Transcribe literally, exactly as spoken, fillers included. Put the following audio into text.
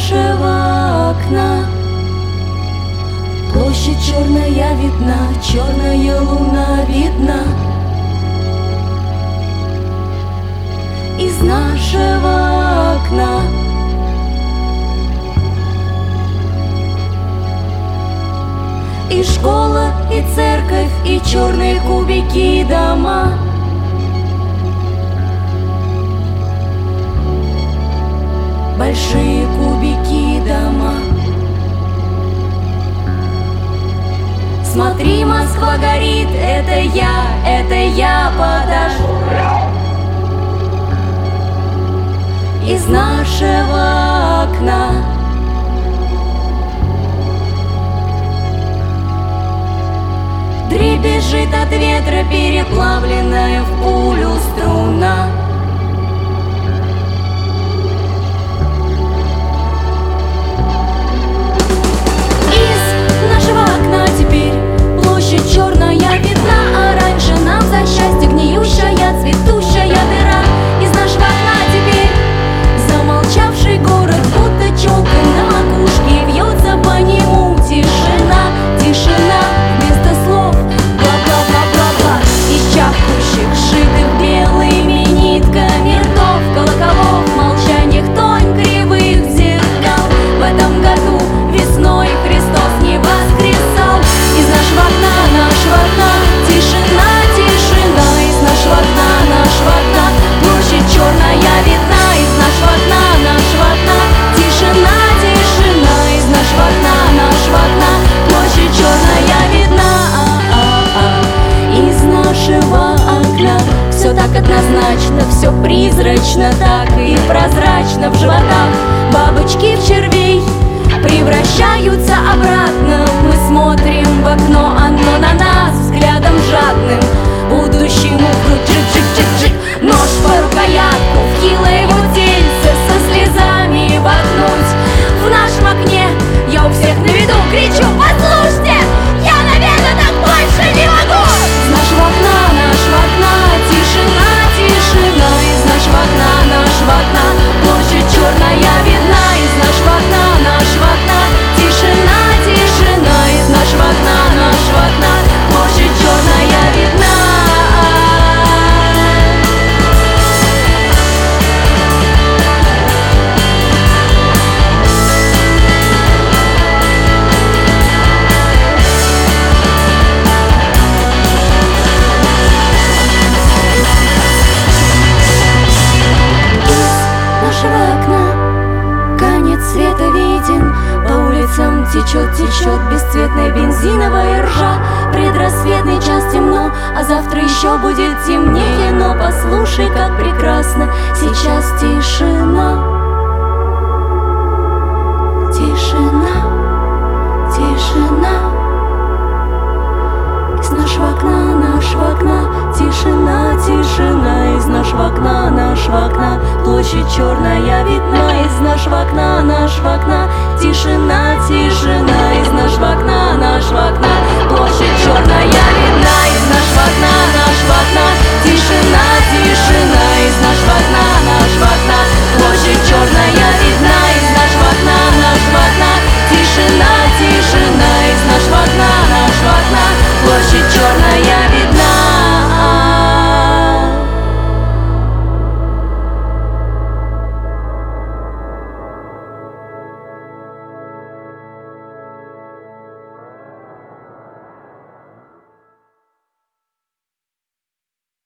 нашего окна площадь черная видна, черная луна видна. Из нашего окна и школа, и церковь, и черные кубики, и дома. Большие кубики, дома. Смотри, Москва горит, это я, это я подожду. Из нашего окна дребезжит от ветра переплавленная в пулю струна. Из нашего окна теперь площадь черная видна, а раньше нам за счастье гниющая, цветущая дыра. Из нашего окна теперь замолчавший город, будто челка на макушке, вьется по нему тишина, тишина вместо слов, бла-бла-бла-бла-бла. Из чахнущих, сшитых белыми нитками ртов, колоколов, молчаниях тонь кривых зеркал. В этом году весной Христос не воскресал. Из нашего окна, нашего окна тишина, тишина. Из нашего окна, нашего окна площадь черная видна. Из нашего окна, нашего окна тишина, тишина. Из нашего окна, нашего окна площадь черная видна. Из нашего окна все так однозначно, все призрачно, так и прозрачно. В животах бабочки в червей превращаются обратно. Мы смотрим в окно, оно на нас взглядом жадным. Будущему вдруг чик-чик-чик-чик, нож по рукоятку, в хилое его тельце со слезами воткнуть. В нашем окне я у всех на виду кричу: послушайте, я, наверное, так больше не могу. Из нашего окна, нашего окна тишина, тишина. Из нашего окна, нашего окна площадь черная видна. Из нашего окна, нашего окна тишина, тишина. Из нашего окна, нашего окна площадь черная видна. Течет, течет бесцветная бензиновая ржа. Предрассветный час темно, а завтра еще будет темнее. Но послушай, как прекрасно сейчас тишина. Тишина, тишина. Из нашего окна, нашего окна тишина, тишина. Из нашего окна, нашего окна площадь черная видна. Из нашего окна, нашего окна тишина, тишина. Из нашего окна, нашего окна площадь черная видна. Из нашего окна, нашего окна тишина.